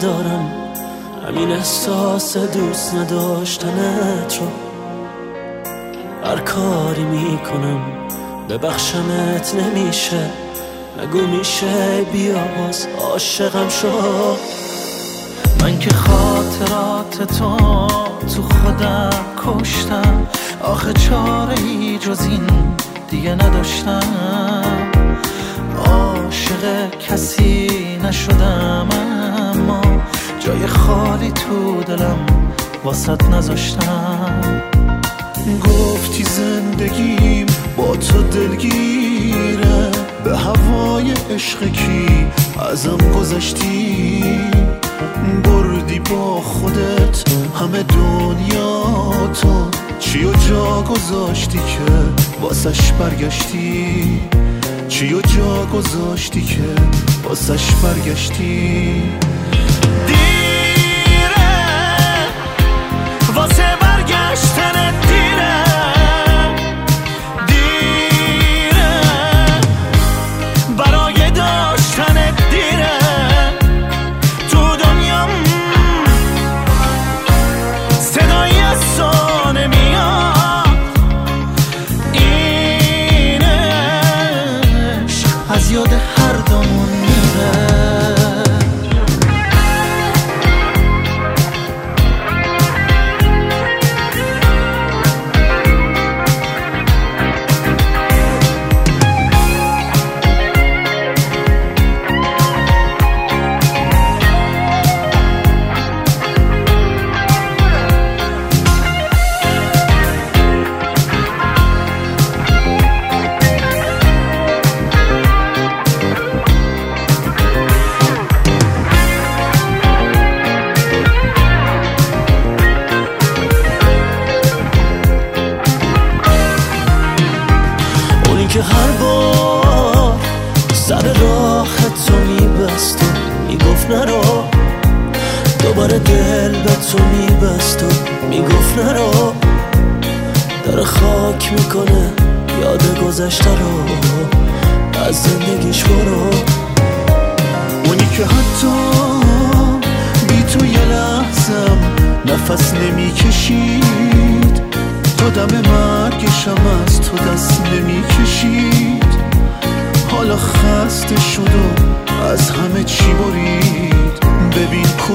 ندارم همین احساس دوست نداشتنت رو. هر کاری میکنم ببخشمت نمیشه، نگو میشه بیا باز عاشقم شو. من که خاطرات تو خودم کشتم، آخه چاره‌ای جز این دیگه نداشتم. عاشق کسی نشدم اما جای خالی تو دلم واسط نذاشتم. گفتی زندگیم با تو دلگیره، به هوای عشق کی ازم گذشتی. بردی با خودت همه دنیا تو، چی و جا گذاشتی که واسش برگشتی. چی و جا گذاشتی که واسش برگشتی. دیره واسه برگشتن دیره، دیره برای داشتن دیره. تو دنیام صدای از تو نمیاد، اینش از یاد هر دومون میره. که هر بار سر راه تو میبست و میگفت نرو، دوباره دل به تو میبست و میگفت نرو. داره خاک میکنه یاد گذشته رو، از زندگیش برو. اونی که حتی بی تو یه لحظم نفس نمیکشید، تا دم مرگشم از تو دست نمیکشید. حالا خسته شد و از همه چی برید، ببین